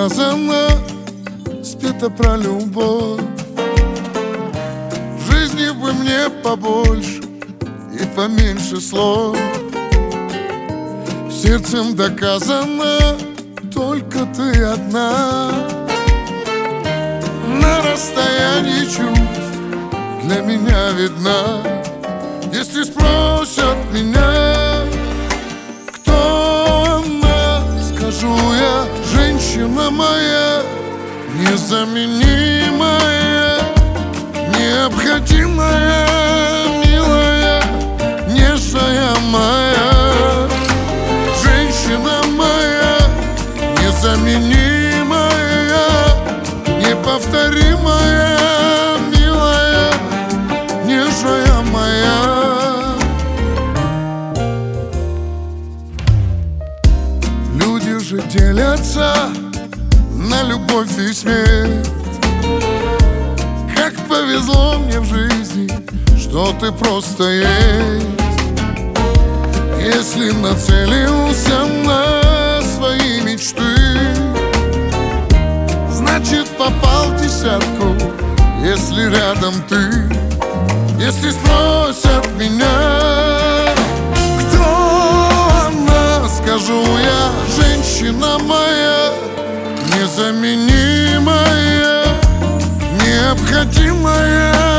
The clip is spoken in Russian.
сказано, спето про любовь. В жизни бы мне побольше и поменьше слов. Сердцем доказано, только ты одна. На расстоянии чувств для меня видна. Если спросят меня, кто она, скажу я: женщина моя, незаменимая, необходимая, милая, нежная моя. Женщина моя, незаменимая, неповторимая, милая, нежная моя. Люди же делятся на любовь и смерть. Как повезло мне в жизни, что ты просто есть. Если нацелился на свои мечты, значит попал в десятку, если рядом ты. Если спросят меня, кто она, скажу я: женщина моя, незаменимая, необходимая,